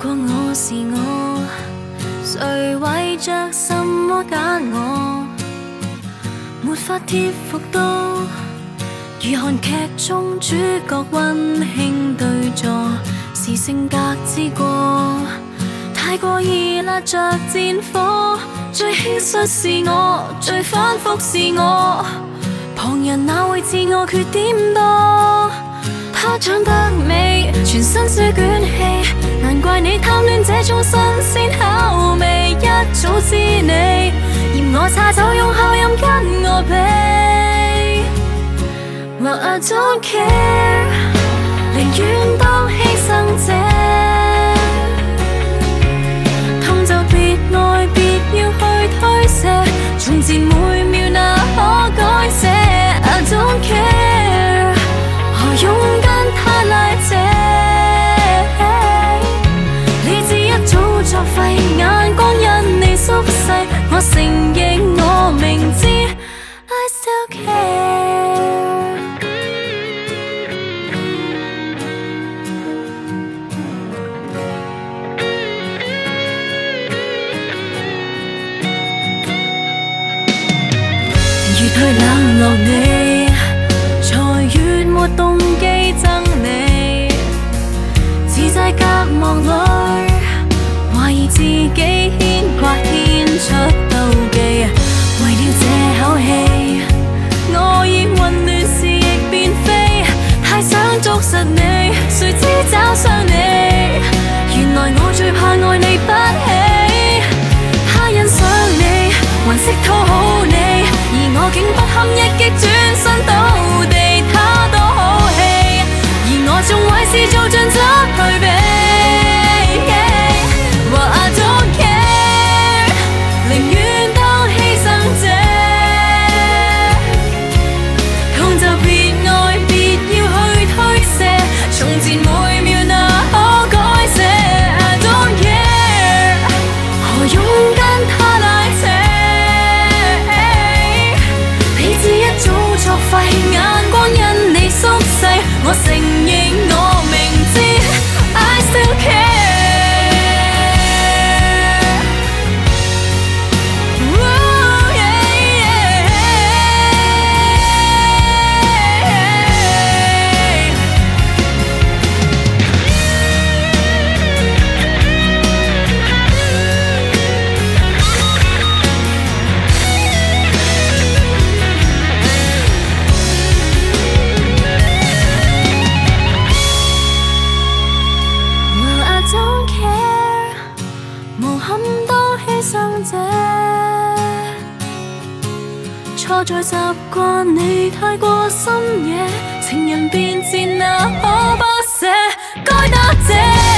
過我是我，誰為着什麼揀我？沒法貼服到，如韓劇中主角溫馨對坐，是性格之過，太過易辣着戰火。最輕率是我，最反覆是我，旁人哪會自我缺點多？他長得美，全身書卷氣，難怪你貪戀這種新鮮口味。一早知你嫌我差，就用口音跟我比。Well I don't care， 寧願當犧牲者，痛就別愛，別要去推卸，從前每秒那可改寫。I don't care， 何用跟他拉扯？理智一早作廢，眼光因你縮細，我承認我明知 I still care。越去冷落你，才越沒動機憎你。自責隔膜裏，懷疑自己牽掛牽出妒忌。為了這口氣，我已混亂時亦變飛。太想捉實你，誰知找上你。原來我最怕愛你不起。他欣賞你，還識討好你，而我竟不堪一擊轉身倒地。他多好戲，而我縱壞事做盡執去比。Well I don't care， 寧願當犧牲者，痛就別愛，別要去推卸，從前每秒那可改寫。I don't care， 何用跟他拉扯？理智一早作廢，眼光因你縮細，我承認我明知 I still care。錯在習慣你太過深野，情人變賤那可不捨，該得這。